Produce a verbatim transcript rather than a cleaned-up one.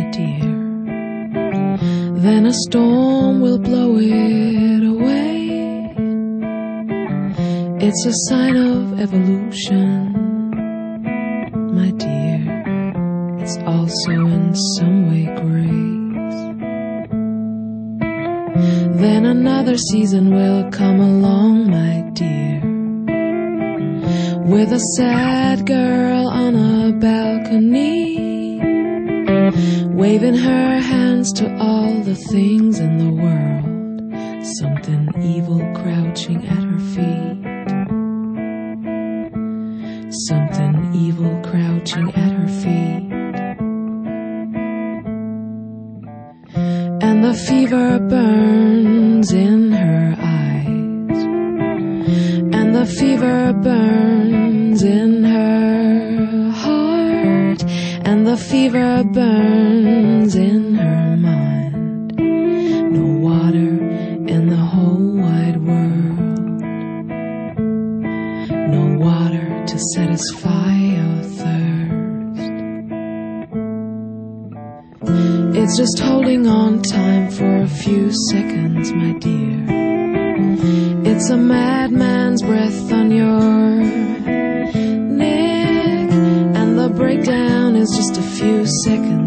my dear. Then a storm will blow it away. It's a sign of evolution, my dear. It's also in some way grace. Then another season will come along, my dear, with a sad girl on a balcony, waving her hands to all the things in the world, something evil crouching at her feet, something evil crouching at her feet. And the fever burns in her eyes, and the fever burns in her heart, and the fever burns in her mind. No water in the whole wide world, no water to satisfy your thirst. It's just holding on time for a few seconds, my dear. It's a madman's breath on your neck, and the breakdown is just a few seconds.